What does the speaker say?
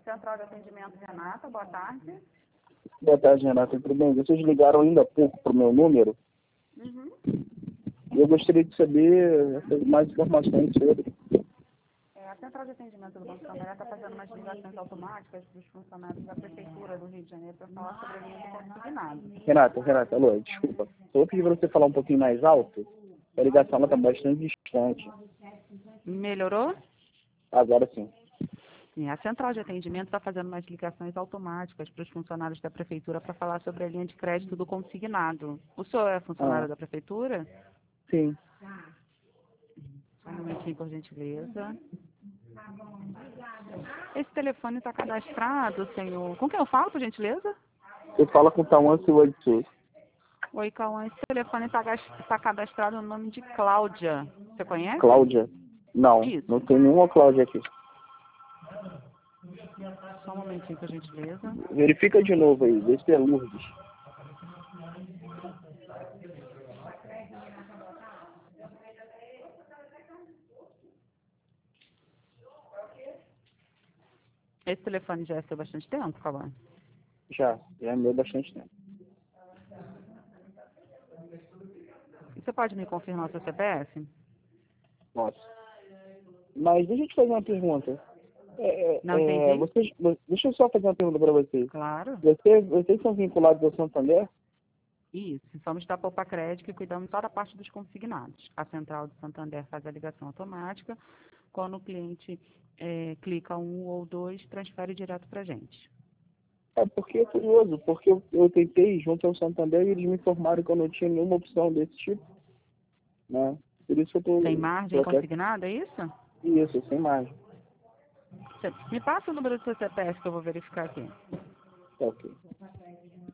Central de Atendimento, Renata, boa tarde. Boa tarde, Renata. Tudo bem? Vocês ligaram ainda há pouco para o meu número. Uhum. Eu gostaria de saber mais informações sobre. A Central de Atendimento do Banco Santander está fazendo umas ligações automáticas para os funcionários da Prefeitura do Rio de Janeiro para falar sobre a linha de consignado. Renata, alô, desculpa. Eu vou pedir para você falar um pouquinho mais alto. A ligação está bastante distante. Melhorou? Agora sim. Sim, a Central de Atendimento está fazendo umas ligações automáticas para os funcionários da Prefeitura para falar sobre a linha de crédito do consignado. O senhor é funcionário da Prefeitura? Sim. Só um momentinho, por gentileza. Esse telefone está cadastrado, senhor. Com quem eu falo, por gentileza? Você fala com o Tauan Silva de Souza. Oi, Cauã. Esse telefone está cadastrado no nome de Cláudia. Você conhece? Cláudia? Não, Isso. não tem nenhuma Cláudia aqui. Só um momentinho, por gentileza. Verifica de novo aí, vê se é Lourdes. Esse telefone já é seu há bastante tempo, Cauã? Já é meu bastante tempo. Você pode me confirmar o seu CPF? Nossa. Mas deixa eu te fazer uma pergunta. Não entendi. Deixa eu só fazer uma pergunta para você. Claro. Vocês são vinculados ao Santander? Isso. Somos da Poupa Crédito e cuidamos só da parte dos consignados. A Central do Santander faz a ligação automática. Quando o cliente clica 1 ou 2, transfere direto para a gente. É porque é curioso, porque eu tentei junto ao Santander e eles me informaram que eu não tinha nenhuma opção desse tipo, né? Por isso eu tô... Sem margem consignada, é isso? Isso, sem margem. Me passa o número do seu CPF que eu vou verificar aqui. Tá ok.